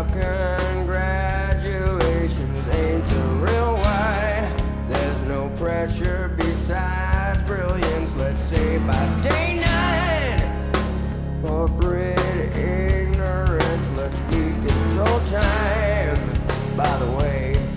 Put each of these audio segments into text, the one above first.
Well, congratulations ain't the real why. There's no pressure besides brilliance. Let's say by day 9, corporate ignorance. Let's peak until time. By the way.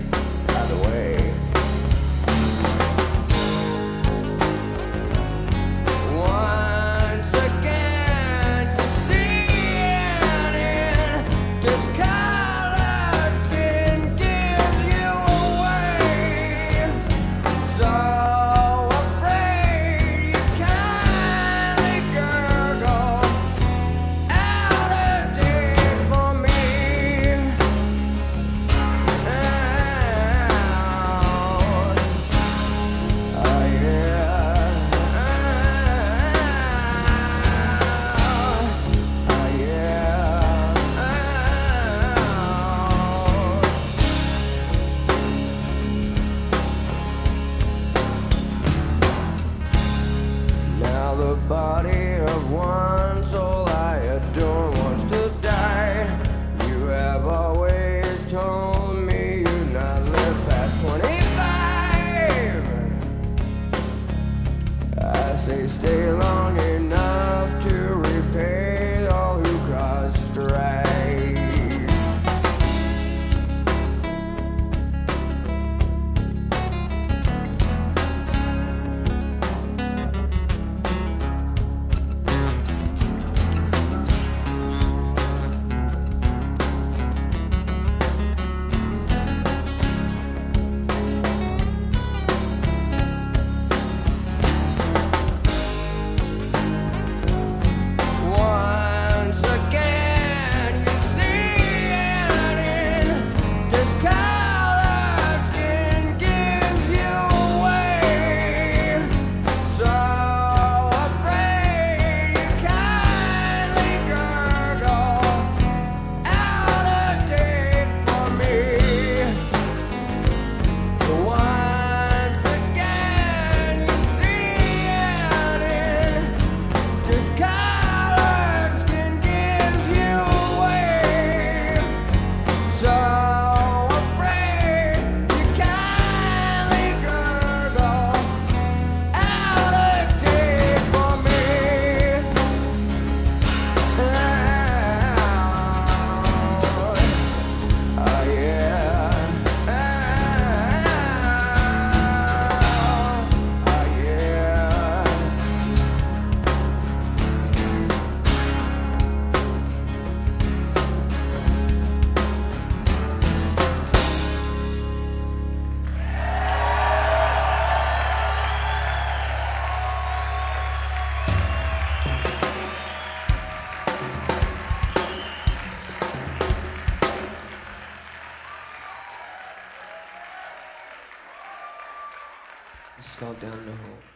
Once again, you see it in discolored skin gives you away. So afraid you kindly gurgle out a date for me. Now the body of one soul I adore wants to die. You have always told me you'd not live past 25. I say stay long enough to repay all who caused strife. Once again, you see it in discolored skin gives you away. So afraid you kindly gurgle out a date for me. Once again, you see it in discolored skin gives you away. So afraid you kindly gurgle out a date for me. Oh yeah. Oh yeah. This is called Down the Hole.